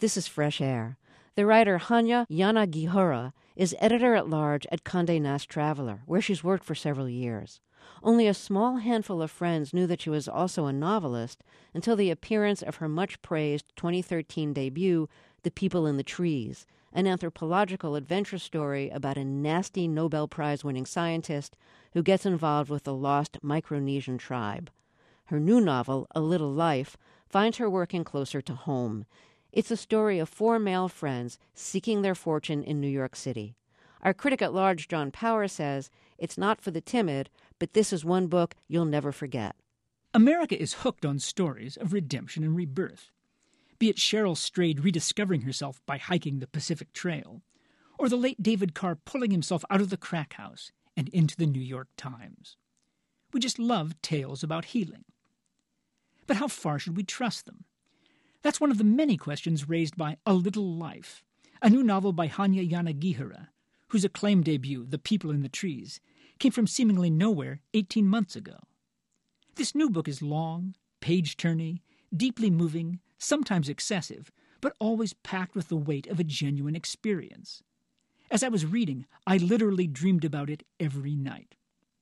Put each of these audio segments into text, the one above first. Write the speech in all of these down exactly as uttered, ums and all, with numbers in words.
This is Fresh Air. The writer Hanya Yanagihara is editor-at-large at Condé Nast Traveler, where she's worked for several years. Only a small handful of friends knew that she was also a novelist until the appearance of her much-praised twenty thirteen debut, The People in the Trees, an anthropological adventure story about a nasty Nobel Prize-winning scientist who gets involved with the lost Micronesian tribe. Her new novel, A Little Life, finds her working closer to home. It's a story of four male friends seeking their fortune in New York City. Our critic at large, John Power, says, it's not for the timid, but this is one book you'll never forget. America is hooked on stories of redemption and rebirth, be it Cheryl Strayed rediscovering herself by hiking the Pacific Trail, or the late David Carr pulling himself out of the crack house and into the New York Times. We just love tales about healing. But how far should we trust them? That's one of the many questions raised by A Little Life, a new novel by Hanya Yanagihara, whose acclaimed debut, The People in the Trees, came from seemingly nowhere eighteen months ago. This new book is long, page-turny, deeply moving, sometimes excessive, but always packed with the weight of a genuine experience. As I was reading, I literally dreamed about it every night.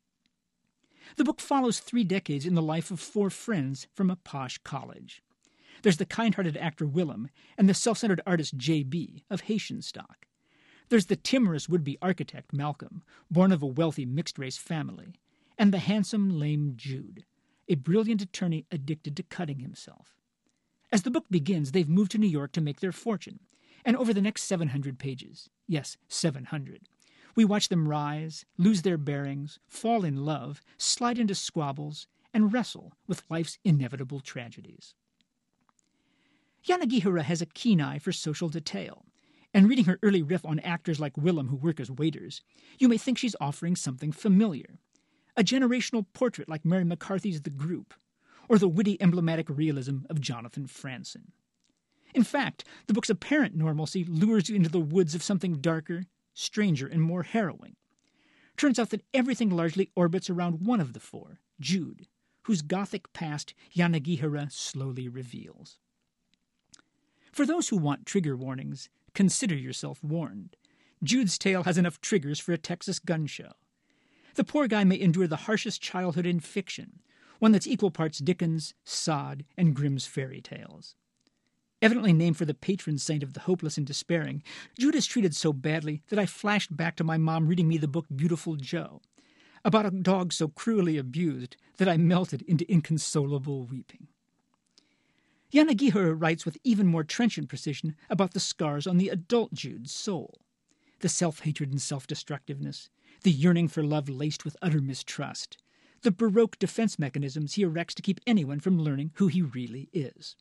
The book follows three decades in the life of four friends from a posh college. There's the kind-hearted actor Willem and the self-centered artist J B of Haitian stock. There's the timorous would-be architect Malcolm, born of a wealthy mixed-race family, and the handsome, lame Jude, a brilliant attorney addicted to cutting himself. As the book begins, they've moved to New York to make their fortune, and over the next seven hundred pages, yes, seven hundred, we watch them rise, lose their bearings, fall in love, slide into squabbles, and wrestle with life's inevitable tragedies. Yanagihara has a keen eye for social detail, and reading her early riff on actors like Willem who work as waiters, you may think she's offering something familiar, a generational portrait like Mary McCarthy's The Group, or the witty emblematic realism of Jonathan Franzen. In fact, the book's apparent normalcy lures you into the woods of something darker, stranger, and more harrowing. Turns out that everything largely orbits around one of the four, Jude, whose gothic past Yanagihara slowly reveals. For those who want trigger warnings, consider yourself warned. Jude's tale has enough triggers for a Texas gun show. The poor guy may endure the harshest childhood in fiction, one that's equal parts Dickens, Sod, and Grimm's fairy tales. Evidently named for the patron saint of the hopeless and despairing, Jude is treated so badly that I flashed back to my mom reading me the book Beautiful Joe, about a dog so cruelly abused that I melted into inconsolable weeping. Yanagihara writes with even more trenchant precision about the scars on the adult Jude's soul, the self-hatred and self-destructiveness, the yearning for love laced with utter mistrust, the Baroque defense mechanisms he erects to keep anyone from learning who he really is.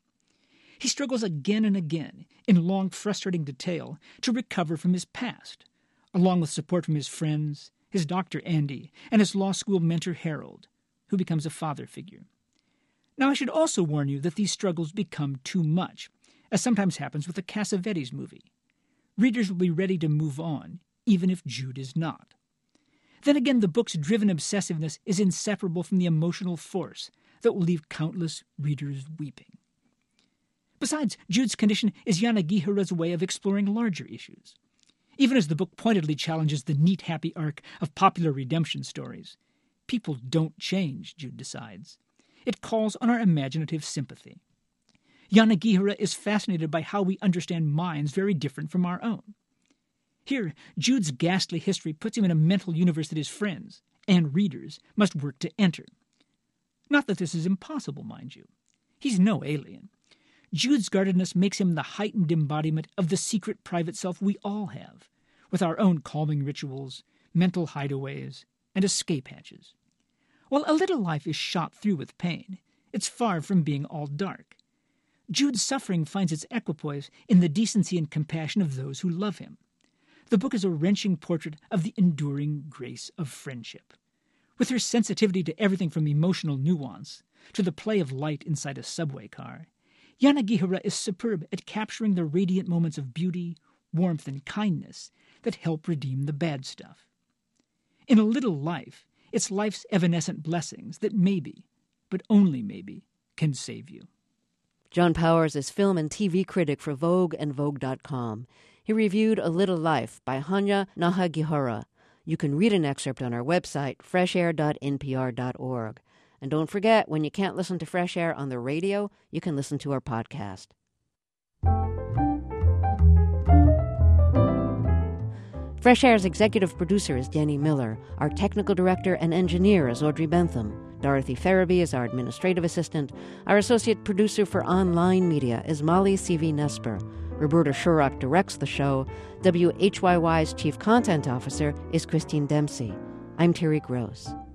He struggles again and again, in long, frustrating detail, to recover from his past, along with support from his friends, his doctor Andy, and his law school mentor Harold, who becomes a father figure. Now, I should also warn you that these struggles become too much, as sometimes happens with the Cassavetes movie. Readers will be ready to move on, even if Jude is not. Then again, the book's driven obsessiveness is inseparable from the emotional force that will leave countless readers weeping. Besides, Jude's condition is Yanagihara's way of exploring larger issues. Even as the book pointedly challenges the neat, happy arc of popular redemption stories, people don't change, Jude decides. It calls on our imaginative sympathy. Yanagihara is fascinated by how we understand minds very different from our own. Here, Jude's ghastly history puts him in a mental universe that his friends, and readers, must work to enter. Not that this is impossible, mind you. He's no alien. Jude's guardedness makes him the heightened embodiment of the secret private self we all have, with our own calming rituals, mental hideaways, and escape hatches. While A Little Life is shot through with pain, it's far from being all dark. Jude's suffering finds its equipoise in the decency and compassion of those who love him. The book is a wrenching portrait of the enduring grace of friendship. With her sensitivity to everything from emotional nuance to the play of light inside a subway car, Yanagihara is superb at capturing the radiant moments of beauty, warmth, and kindness that help redeem the bad stuff. In A Little Life, it's life's evanescent blessings that maybe, but only maybe, can save you. John Powers is film and T V critic for Vogue and Vogue dot com. He reviewed A Little Life by Hanya Nahagihara. You can read an excerpt on our website, fresh air dot n p r dot org. And don't forget, when you can't listen to Fresh Air on the radio, you can listen to our podcast. Fresh Air's executive producer is Denny Miller. Our technical director and engineer is Audrey Bentham. Dorothy Farabee is our administrative assistant. Our associate producer for online media is Molly C V Nesper. Roberta Shurock directs the show. W H Y Y's chief content officer is Christine Dempsey. I'm Terry Gross.